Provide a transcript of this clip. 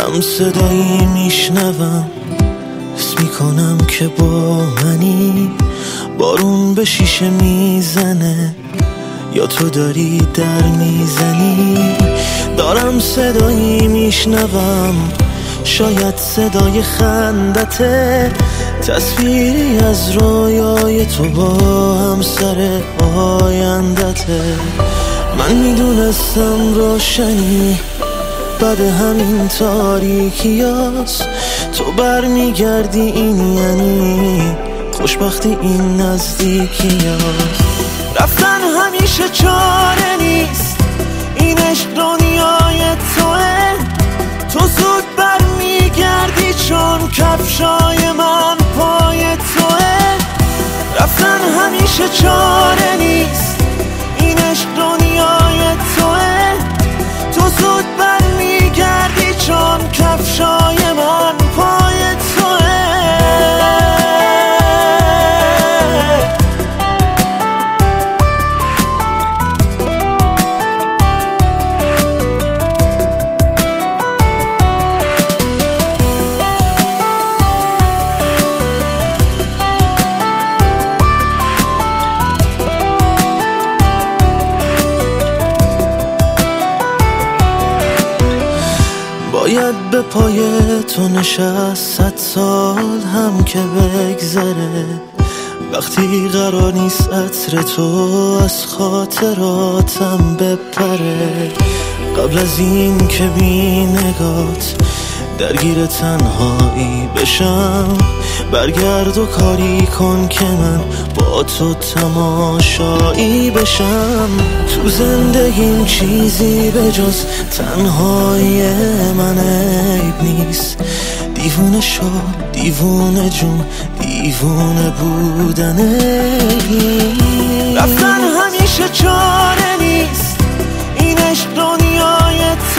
هم صدایی میشنوم، حس میکنم که با منی. بارون به شیشه میزنه یا تو داری در میزنی. دارم صدایی میشنوم، شاید صدای خندته، تصویری از رویای تو با همسر آیندته. من میدونستم روشنی بعد همین تاریکیاست، تو برمیگردی این یعنی خوشبختی این نزدیکیاست. رفتن همیشه چاره نیست، این عشق دنیای توه، تو زود برمیگردی چون کفشای من پای توه. رفتن همیشه چاره نیست، این عشق دنیای توه، تو زود برمیگردی چون کفشای من پای توه. باید به پای تو نشست 100 سال هم که بگذره، وقتی قرار نیست عطر تو از خاطراتم بپره. قبل از این که بی نگات درگیر تنهایی بشم، برگرد و کاری کن که من با تو تماشایی بشم. تو زندگیم چیزی به جز تنهایی من عیب نیست، دیوونه شو دیوونه جون، دیوونه بودن عیب نیست. رفتن همیشه چاره نیست، این عشق دنیای